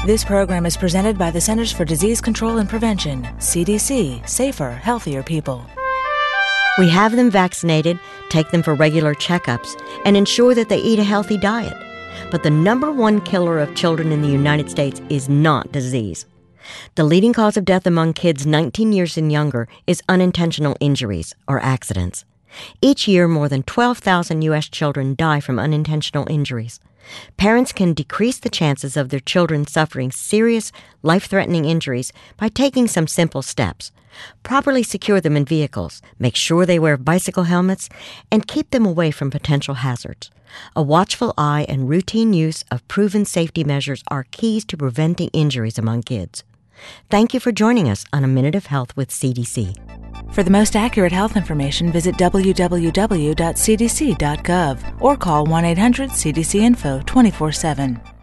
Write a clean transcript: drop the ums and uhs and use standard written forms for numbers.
This program is presented by the Centers for Disease Control and Prevention, CDC, Safer, Healthier People. We have them vaccinated, take them for regular checkups, and ensure that they eat a healthy diet. But the number one killer of children in the United States is not disease. The leading cause of death among kids 19 years and younger is unintentional injuries or accidents. Each year, more than 12,000 U.S. children die from unintentional injuries. Parents can decrease the chances of their children suffering serious, life-threatening injuries by taking some simple steps. Properly secure them in vehicles, make sure they wear bicycle helmets, and keep them away from potential hazards. A watchful eye and routine use of proven safety measures are keys to preventing injuries among kids. Thank you for joining us on A Minute of Health with CDC. For the most accurate health information, visit www.cdc.gov or call 1-800-CDC-INFO 24/7.